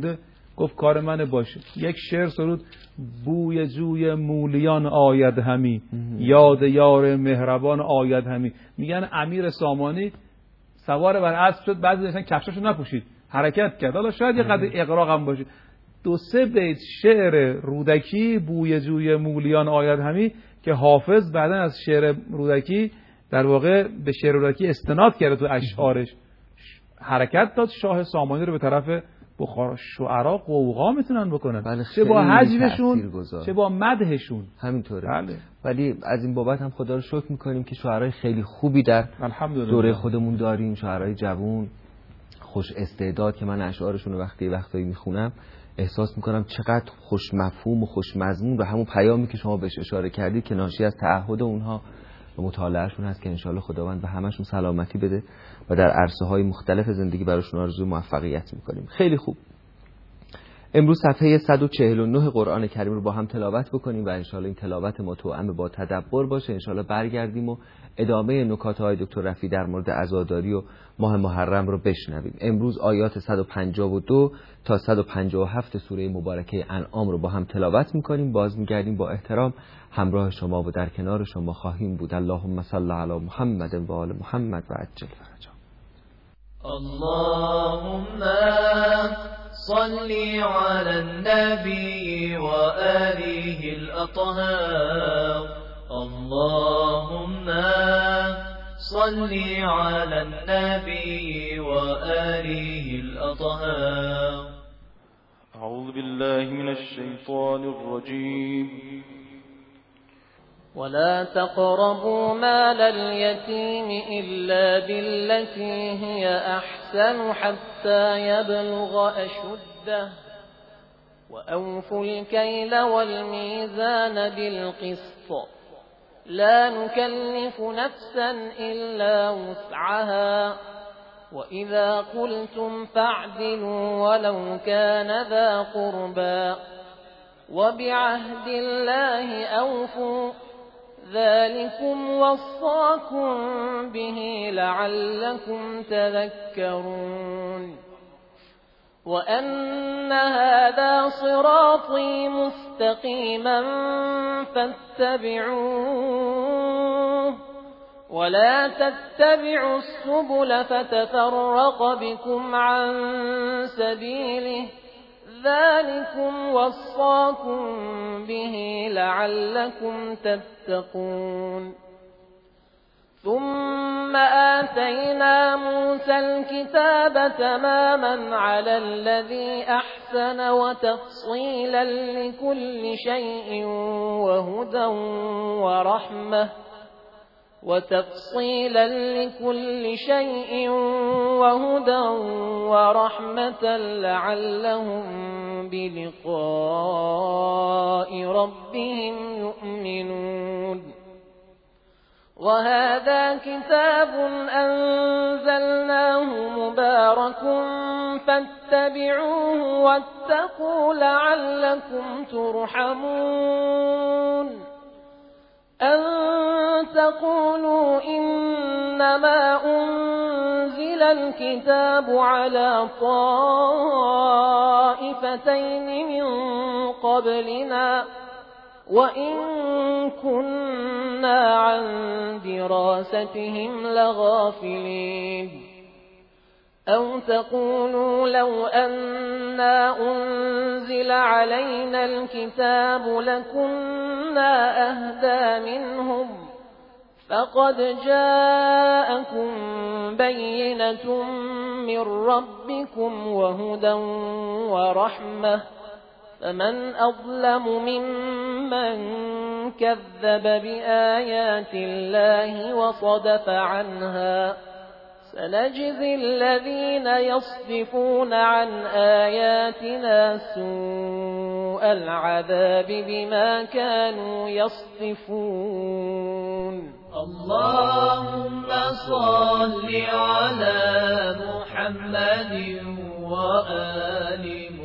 گفت کار من باشه. یک شعر سرود بوی جوی مولیان آید همی، یاد یار مهربان آید همی. میگن امیر سامانی سوار بر اسب شد، بعضی داشتن کفشاشو نپوشید حرکت کرد. حالا شاید یه قدر اغراق هم باشه. 2-3 بیت شعر رودکی بوی جوی مولیان آید همی که حافظ بعدا از شعر رودکی در واقع به شعر رودکی استناد کرده تو اشعارش، حرکت داد شاه سامانی رو به طرف بخارا. شعرا قوقا میتونن بکنن، بله، چه با حجمشون چه با مدحشون. همینطوره. بله. ولی از این بابت هم خدا رو شکر میکنیم که شعرای خیلی خوبی در دوره خودمون داریم، شعرای جوون خوش استعداد که من اشعارشون رو وقتایی میخونم احساس میکنم چقدر خوش مفهوم و خوش مضمون و همون پیامی که شما بهش اشاره کردید که ناشی از تعهد اونها و مطالعهشون هست که انشالله خداوند به همشون سلامتی بده و در عرصه‌های مختلف زندگی براشون آرزوی موفقیت میکنیم. خیلی خوب. امروز صفحه 149 قرآن کریم رو با هم تلاوت بکنیم و انشالله این تلاوت ما توأم با تدبر باشه. انشالله برگردیم و ادامه نکات‌های دکتر رفیعی در مورد عزاداری و ماه محرم رو بشنویم. امروز آیات 152 تا 157 سوره مبارکه انعام رو با هم تلاوت می‌کنیم. باز می‌گردیم با احترام همراه شما و در کنار شما خواهیم بود. اللهم صل علی محمد و آل محمد و عجل فرجهم. اللهم صل على النبي وآله الأطهار. اللهم صل على النبي وآله الأطهار. أعوذ بالله من الشيطان الرجيم. ولا تقربوا مال اليتيم إلا بالتي هي أحسن حتى يبلغ أشده وأوفوا الكيل والميزان بالقسط لا نكلف نفسا إلا وسعها وإذا قلتم فاعدلوا ولو كان ذا قربى وبعهد الله أوفوا ذلكم وصاكم به لعلكم تذكرون. وأن هذا صراطي مستقيما فاتبعوه ولا تتبعوا السبل فتفرق بكم عن سبيله ذلكم وصاكم به لعلكم تتقون. ثم آتينا موسى الكتاب تماما على الذي أحسن وتفصيلا لكل شيء وهدى ورحمة لعلهم بلقاء ربهم يؤمنون. وهذا كتاب أنزلناه مبارك فاتبعوه واتقوا لعلكم ترحمون. أن تقولوا إنما أنزل الكتاب على طائفتين من قبلنا وإن كنا عن دراستهم لغافلين. أو تقولوا لو أنا أنزل علينا الكتاب لكنا أهدى منهم فقد جاءكم بينة من ربكم وهدى ورحمة فمن أظلم ممن كذب بآيات الله وصدف عنها. سنجزي الذين يصدفون عن آياتنا سوء العذاب بما كانوا يصدفون. اللهم صل على محمد وآل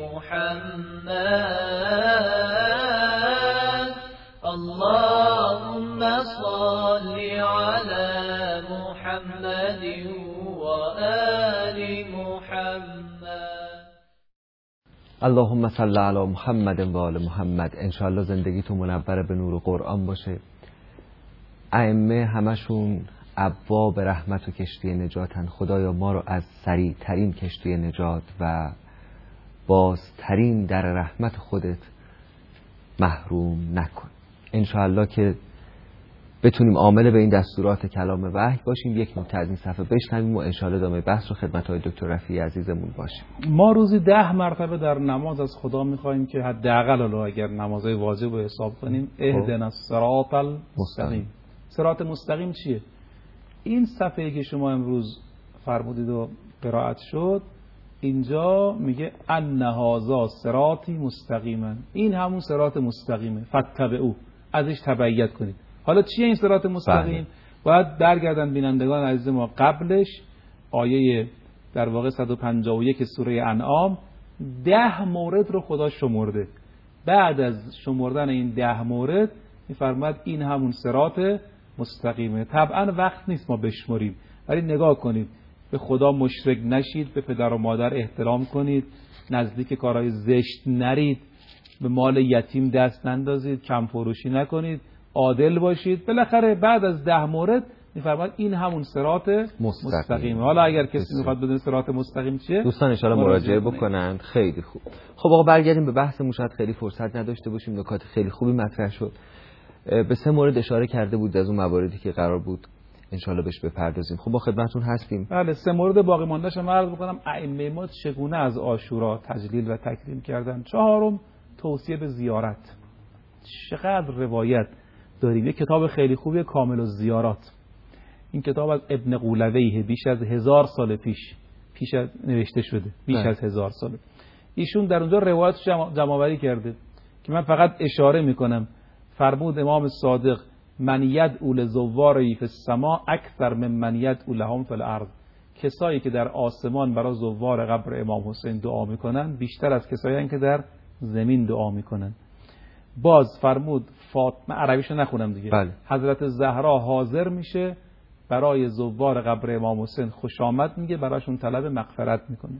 محمد. اللهم صل على محمد وآل محمد. اللهم صل علی محمد و آل محمد. انشاءالله زندگیتو منور به نور قرآن باشه. ائمه همشون ابواب رحمت و کشتی نجاتن. خدایا ما رو از سریع ترین کشتی نجات و بازترین در رحمت خودت محروم نکن. انشاءالله که بتونیم عامل به این دستورات کلام وحی باشیم. یک نکته از این صفحه بشنویم و انشاءالله ادامه بحث رو خدمت های دکتر رفیعی عزیزمون باشیم. ما روزی 10 مرتبه در نماز از خدا میخوایم که حداقل اگر نمازهای واجب رو حساب کنیم اهدنا الصراط المستقیم. صراط مستقیم چیه؟ این صفحه که شما امروز فرمودید و قرائت شد، اینجا میگه ان هذا صراطی مستقیما، این همون صراط مستقیمه، فاتبعوه، ازش تبعیت کنید. حالا چیه این صراط مستقیم؟ باید برگردن بینندگان عزیز ما قبلش آیه در واقع 151 سوره انعام 10 مورد رو خدا شمرده. بعد از شمردن این 10 مورد میفرماد این همون صراط مستقیمه. طبعا وقت نیست ما بشمریم، ولی نگاه کنید، به خدا مشرک نشید، به پدر و مادر احترام کنید، نزدیک کارهای زشت نرید، به مال یتیم دست نندازید، کم فروشی نکنید، عادل باشید. بالاخره بعد از 10 مورد میفرماد این همون صراط مستقیمه. حالا اگر کسی میخواد بدونه صراط مستقیم چیه، دوستان ان شاءالله مراجعه بکنن. خیلی خوب. خب آقا برگردیم به بحثمون. شاید خیلی فرصت نداشته باشیم، نکات خیلی خوبی مطرح شد. به 3 مورد اشاره کرده بود از اون مواردی که قرار بود ان شاءالله بهش بپردازیم. خب با خدمتتون هستیم. بله، 3 مورد باقی ماندهش رو عرض بکنم. ائمه ما چگونه از عاشورا تجلیل و تکریم کردن. 4م توصیه به زیارت. چقدر روایت داریم. یک کتاب خیلی خوبی کامل الزیارات. این کتاب از ابن قولویه، بیش از 1000 سال پیش از نوشته شده، بیش از 1000 سال. ایشون در اونجا روایت جمع‌آوری کرده که من فقط اشاره میکنم. فرمود امام صادق من یدعو لزواره فی السماء اکثر من من یدعو لهم فی الارض. کسایی که در آسمان برای زوار قبر امام حسین دعا میکنن بیشتر از کسایی هستند که در زمین دعا میکنن. باز فرمود فاطمه، عربیشو نخونم دیگه، بله. حضرت زهرا حاضر میشه برای زوار قبر امام حسین خوش آمد میگه، براشون طلب مغفرت میکنه.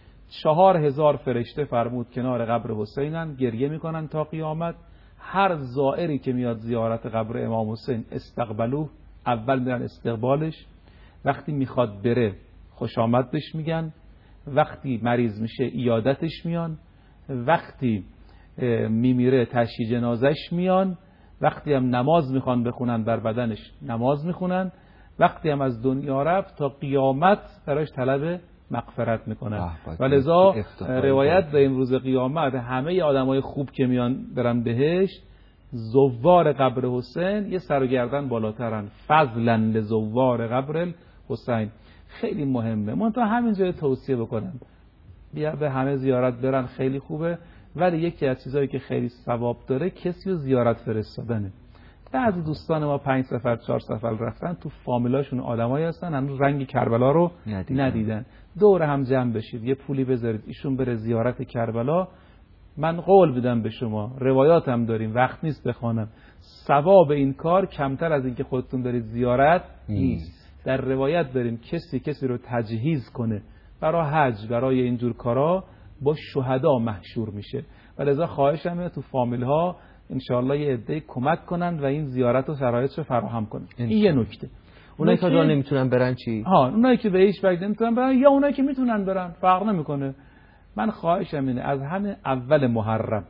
4000 فرشته فرمود کنار قبر حسینن، گریه میکنن تا قیامت. هر زائری که میاد زیارت قبر امام حسین استقبلوه، اول میرن استقبالش، وقتی میخواد بره خوش آمد بهش میگن، وقتی مریض میشه عیادتش میان، وقتی میمیره تشییع جنازش میان، وقتی هم نماز میخوان بخونن بر بدنش نماز میخونن، وقتی هم از دنیا رفت تا قیامت براش طلب مغفرت میکنن. ولذا روایت به امروز قیامت همه آدمای خوب که میان برن بهشت، زوار قبر حسین یه سر و گردن بالاترن. فضلا لزوار قبر حسین. خیلی مهمه. من تا همینجا توصیه بکنم بیا به همه زیارت برن، خیلی خوبه، ولی یکی از چیزایی که خیلی ثواب داره کسی رو زیارت فرستادنه. بعضی دوستان ما 5 سفر 4 سفر رفتن، تو فامیلاشون آدمایی هستن هنوز رنگ کربلا رو ندیدن. دور هم جمع بشید، یه پولی بذارید ایشون بره زیارت کربلا. من قول بدم به شما، روایات هم داریم، وقت نیست بخوانم، ثواب این کار کمتر از این که خودتون دارید زیارت نیست. در روایت داریم کسی رو تجهیز کنه برای حج، برای اینجور کارا، با شهدا محشور میشه. ولذا خواهشمه تو فامیل ها انشاءالله یه عده کمک کنن و این زیارت و شرایطش رو فراهم کنن. این یه نکته. اونایی که نمیتونن برن چی؟ اونایی که به هیچ وجه نمیتونن برن یا اونایی که میتونن برن، فرق نمیکنه. من خواهشم اینه از همه اول محرم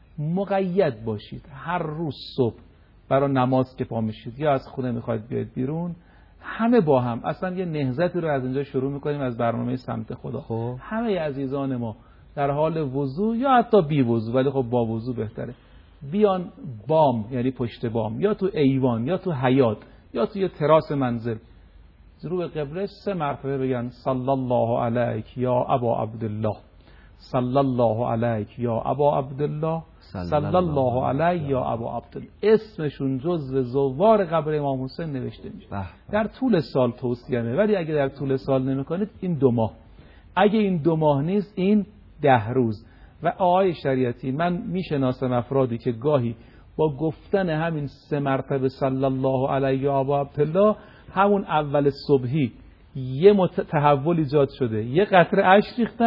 مقید باشید. هر روز صبح برای نماز که پا میشید یا از خونه میخواید بیاید بیرون، همه با هم اصلا یه نهضتی رو از اینجا شروع میکنیم از برنامه سمت خدا. همه عزیزان ما در حال وضو یا حتی بی وضو، ولی خب با وضو بهتره، بیان بام، یعنی پشت بام، یا تو ایوان یا تو حیاط یا تو یه تراس منزل، رو به قبله 3 مرتبه بگن صلی الله علیک یا ابا عبدالله، صلی الله علیک یا ابا عبدالله، صلی الله علیک یا ابا عبدالله. اسمشون جزو زوار قبر امام حسین نوشته میشه. در طول سال توصیه‌مه، ولی اگه در طول سال نمی‌کنید این 2 ماه، اگه این 2 ماه نیست این 10 روز. و آقای شریعتی، من میشناسم افرادی که گاهی با گفتن همین 3 مرتبه صلی الله علیه یا ابا عبدالله همون اول صبحی یه تحول ایجاد شده، یه قطره اشک ریختن،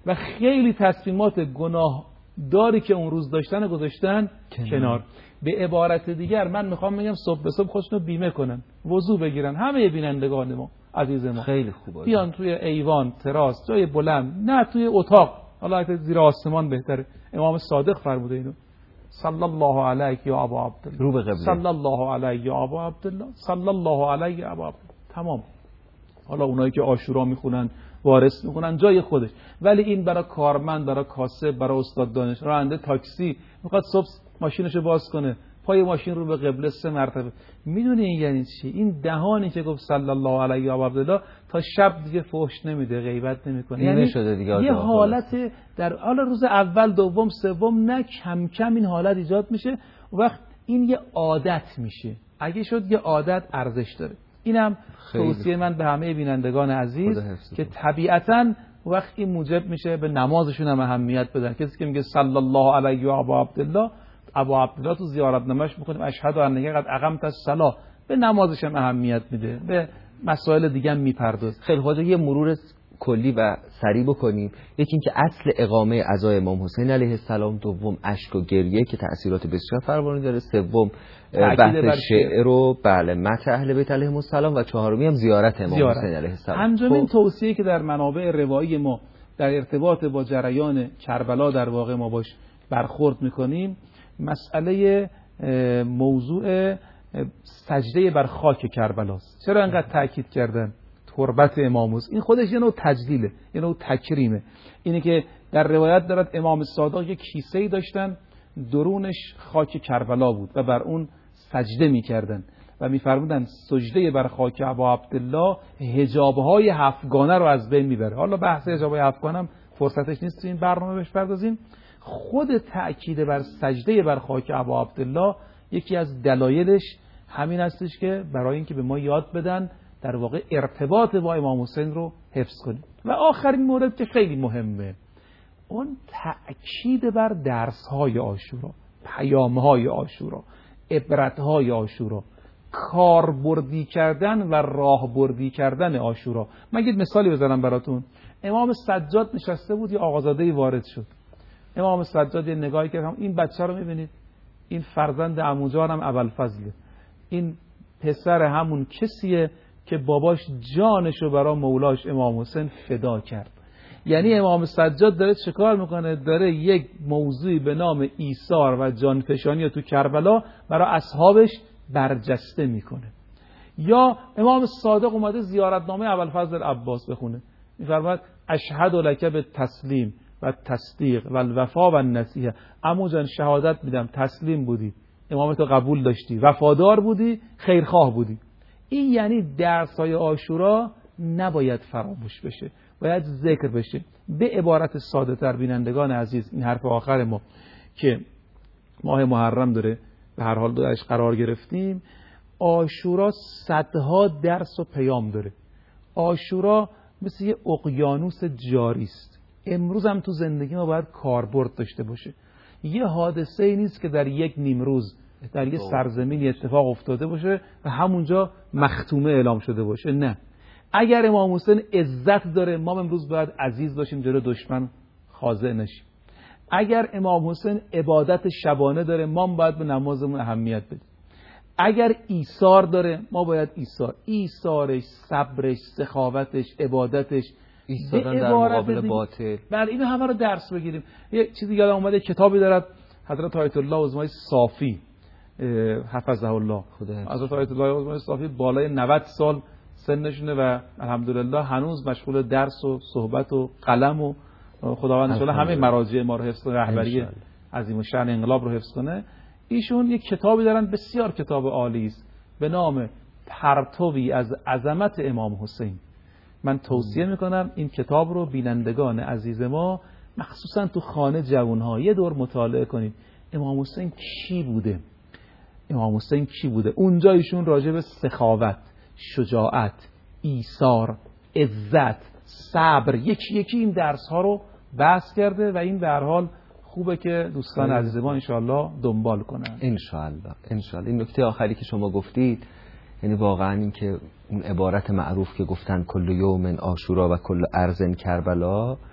و خیلی تصمیمات گناه داری که اون روز داشتن گذاشتن کنار. به عبارت دیگر من میخوام بگم صبح به صبح خودشونو بیمه کنن، وضو بگیرن. همه بینندگان ما عزیز ما خیلی خوبه، بیان توی ایوان، تراس، جای بلند، نه توی اتاق، حالا اگه زیر آسمان بهتره. امام صادق فرموده اینو، صلی الله علیک یا ابا عبدالله، رو به قبله، صلی الله علیک یا ابا عبدالله، صلی الله علیک یا ابا عبدالله. تمام. حالا اونایی که عاشورا میخونن، وارث میخونن، جای خودش. ولی این برای کارمند، برای کاسب، برای استاد دانش، راننده تاکسی میخواد صبح ماشینشو باز کنه، پای ماشین رو به قبله 3 مرتبه. میدونی این یعنی چی؟ این دهانی که گفت صلی الله علیه و عبدالله تا شب دیگه فحش نمیده، غیبت نمیکنه. یعنی یه حالت در حالا روز اول، دوم، سوم نه کم کم این حالت ایجاد میشه. وقت این یه عادت میشه. اگه شد یه عادت ارزش داره. اینم توصیه من به همه بینندگان عزیز که طبیعتاً وقت این موجب میشه به نمازشون هم اهمیت بدن. کسی که میگه صلی الله علیه و ابا عبدالله، ابا عبدالله تو زیارتنامه‌اش میکنیم اشهد ان قد اقمت الصلاه، به نمازش هم اهمیت میده، به مسائل دیگه هم میپردازه. خیلی خواجه یه مرور کلی و سریع بکنیم. یکی این که اصل اقامه عزای امام حسین علیه السلام، دوم اشک و گریه که تأثیرات بسیار فراوانی داره، سوم بحث شعر و بله مدح اهل بیت علیهم السلام، و چهارمی هم زیارت امام حسین علیه السلام. پنجمین توصیه که در منابع روایی ما در ارتباط با جریان کربلا در واقع ما باش برخورد میکنیم، مسئله موضوع سجده بر خاک کربلاست. چرا انقدر تاکید کردن تربت امام حسین؟ این خودش یه نوع تجلیله، یه نوع تکریمه. اینه که در روایت دارد امام صادق یک کیسه‌ای داشتن درونش خاک کربلا بود و بر اون سجده می‌کردن و می‌فرمودن سجده بر خاک ابا عبدالله حجاب‌های هفتگانه رو از بین میبره. حالا بحث حجاب‌های هفتگانه هم فرصتش نیست تو این برنامه بهش پردازیم. خود تأکید بر سجده بر خاک ابا عبدالله یکی از دلایلش همین هستش که برای اینکه به ما یاد بدن در واقع ارتباط با امام حسین رو حفظ کنیم. و آخرین مورد که خیلی مهمه، اون تأکید بر درس‌های عاشورا، پیام‌های عاشورا، عبرت‌های عاشورا، کاربردی کردن و راهبردی کردن عاشورا. من یه مثالی بزنم براتون. امام سجاد نشسته بود، یه آقازاده‌ای وارد شد. امام سجاد یه نگاهی کرد، این بچه رو می‌بینید؟ این فرزند عمو جانم ابوالفضله. این پسر همون کسیه که باباش جانشو برای مولاش امام حسین فدا کرد. یعنی امام سجاد داره چه کار میکنه؟ داره یک موضوعی به نام ایثار و جانفشانی تو کربلا برای اصحابش برجسته میکنه. یا امام صادق اومده زیارتنامه ابوالفضل عباس بخونه، میفرماید اشهد لک بالتسلیم و تصدیق و الوفا و النصیحه. عمو جان شهادت میدم تسلیم بودی، امامتو قبول داشتی، وفادار بودی، خیرخواه بودی. این یعنی درس‌های عاشورا نباید فراموش بشه، باید ذکر بشه. به عبارت ساده تر بینندگان عزیز، این حرف آخر ما که ماه محرم داره به هر حال درش قرار گرفتیم، عاشورا صدها درس و پیام داره. عاشورا مثل یه اقیانوس جاری است. امروز هم تو زندگی ما باید کاربرد داشته باشه. یه حادثه ای نیست که در یک نیمروز در یه سرزمینی اتفاق افتاده باشه و همونجا مختومه اعلام شده باشه. نه، اگر امام حسین عزت داره، ما امروز باید عزیز باشیم، جلو دشمن خاضع نشیم. اگر امام حسین عبادت شبانه داره، ما باید به نمازمون اهمیت بدیم. اگر ایثار داره، ما باید ایثارش، صبرش، سخاوتش، عبادتش، ایستادن در مقابل باطل، بله اینو همه رو درس بگیریم. یه چیزی یادم اومده، کتابی دارد حضرت آیت الله عظمای صافی حفظه الله. حضرت آیت الله عظمای صافی بالای 90 سال سنشونه و الحمدلله هنوز مشغول درس و صحبت و قلم و خداوند ان شاء الله همه مراجع ما رو حفظ کنه، رهبری عظیم الشأن انقلاب رو حفظ کنه. ایشون یک کتابی دارن بسیار کتاب عالی است به نام پرتوی از عظمت امام حسین. من توصیه میکنم این کتاب رو بینندگان عزیز ما مخصوصا تو خانه جوانها یه دور مطالعه کنید. امام حسین کی بوده؟ امام حسین کی بوده؟ اونجا ایشون راجع به سخاوت، شجاعت، ایثار، عزت، صبر، یکی این درس ها رو بحث کرده و این به هر حال خوبه که دوستان عزیز ما انشاءالله دنبال کنن. انشاءالله. این نکته آخری که شما گفتید، یعنی واقعا این که اون عبارت معروف که گفتن کل یوم عاشورا و کل ارض کربلا،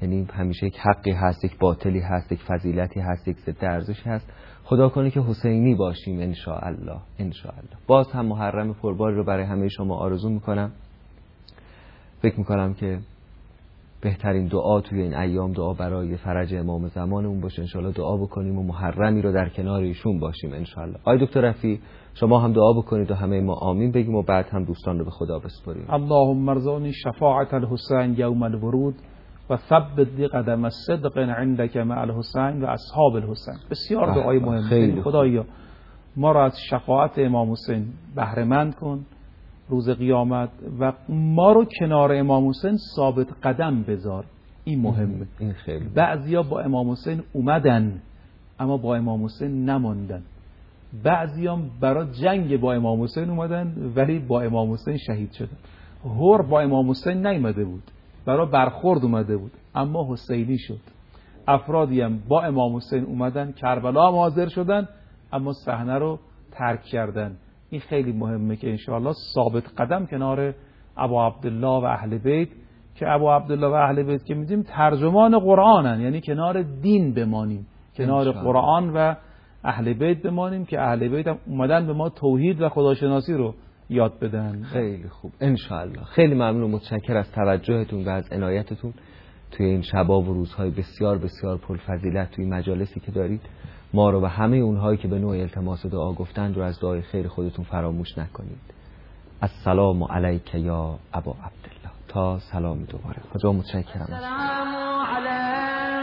یعنی همیشه یک حقی هست، یک باطلی هست، یک فضیلتی هست، یک ضد ارزشی هست. خدا کنه که حسینی باشیم ان شاء الله. ان شاء الله. باز هم محرم پرباری رو برای همه شما آرزو میکنم. فکر میکنم که بهترین دعا توی این ایام دعا برای فرج امام زمانمون باشه. ان شاء الله دعا بکنیم و محرمی رو در کنار ایشون باشیم ان شاء الله. آقای دکتر رفیعی شما هم دعا بکنید و همه ما آمین بگیم و بعد هم دوستان رو به خدا بسپاریم. اللهم ارزقنی شفاعت الحسین یوم الورود و ثبت لی قدم صدق عندك مع الحسین و اصحاب الحسین. بسیار دعای مهمه. خدایا ما را از شفاعت امام حسین بهره مند کن روز قیامت و ما رو کنار امام حسین ثابت قدم بذار. این مهمه. این خیلی بعضیا با امام حسین اومدن اما با امام حسین نماندن. بعضیا برای جنگ با امام حسین اومدن ولی با امام حسین شهید شدن. هور با امام حسین نیامده بود، برای برخورد اومده بود اما حسینی شد. افرادی هم با امام حسین اومدن، کربلا هم حاضر شدن اما صحنه رو ترک کردن. این خیلی مهمه که انشاءالله ثابت قدم کنار ابو عبدالله و اهل بیت، که ابو عبدالله و اهل بیت که میدیم ترجمان قرآنن، یعنی کنار دین بمانیم، کنار قرآن و اهل بیت بمانیم که اهل بیت هم اومدن به ما توحید و خداشناسی رو یاد بدن. خیلی خوب انشاءالله. خیلی ممنون و متشکر از توجهتون و از عنایتتون توی این شبا و روزهای بسیار بسیار پرفضیلت توی مجالسی که دارید. ما رو و همه اونهایی که به نوع التماس دعا گفتند رو از دعای خیر خودتون فراموش نکنید. السلام علیک یا ابا عبدالله. تا سلامی دوباره. خدا متشکرم. السلام علیک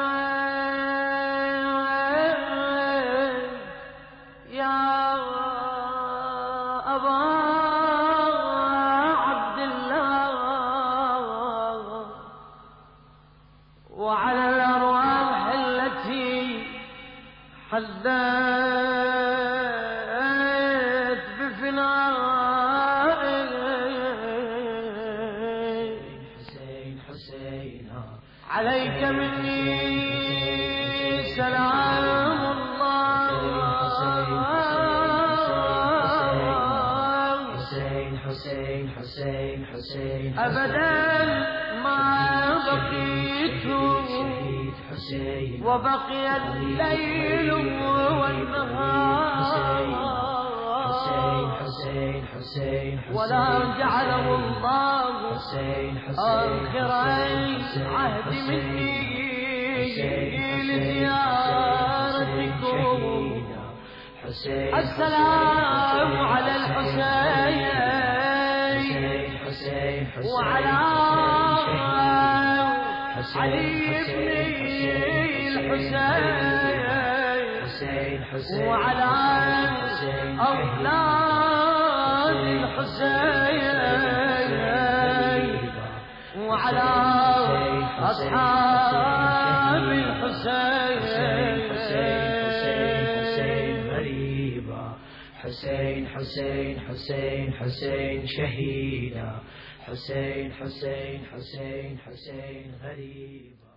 یا ابا عبدالله وعلى الأرواح التي حدثت بفنائك حسين عليك مني سلام الله حسين أبدا ما بقيت وبقي الليل والنهار ولا جعله الله آخر عهد مني لزيارتكم. السلام على الحسين وعلى علي بن الحسين وعلى أولاد الحسين وعلى أصحاب الحسين. حسين حسين حسين حسين شهيدا حسين حسين حسين حسين غريبا.